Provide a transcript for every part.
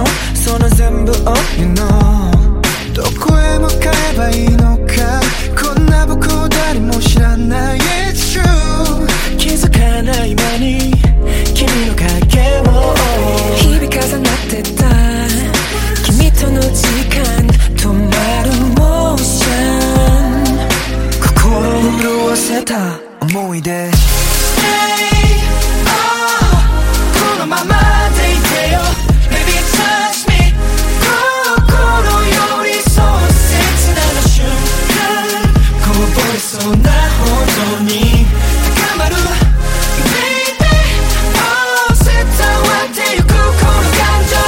その全部を You know どこへ向かえばいいのかこんな僕を誰も知らない It's true 気づかない間に君の影を日々重なってた君との時間止まるモーション心を潤せた思い出 Stayこのままでいてよ Baby touch me 心よりそう切なる瞬間こぼれそうなほどに高まる Baby 絶対割ってゆくこの感情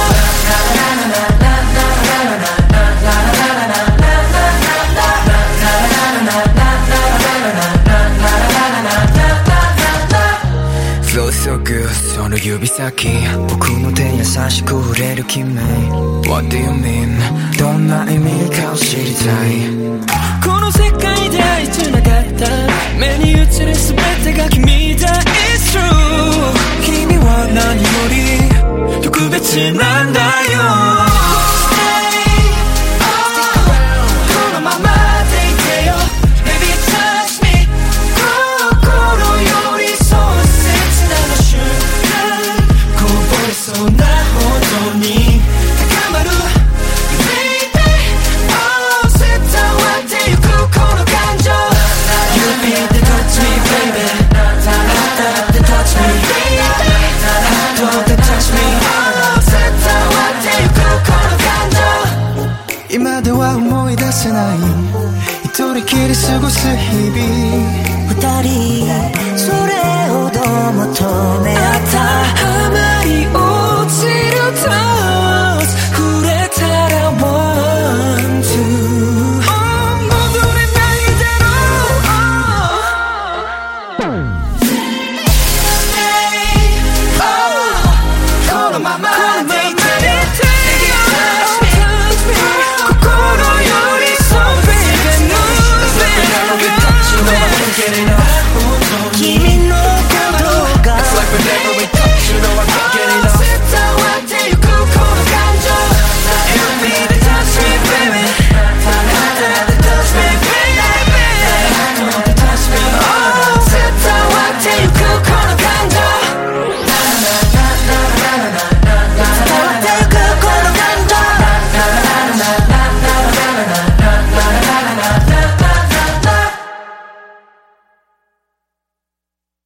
Feel so good その指先僕の手優しく触れる君 What do you mean どんな意味かを知りたいこの世界で愛じゃなかった目に映る全てが君だ It's true 君は何より特別なんだよ今では思い出せない一人きり過ごす日々二人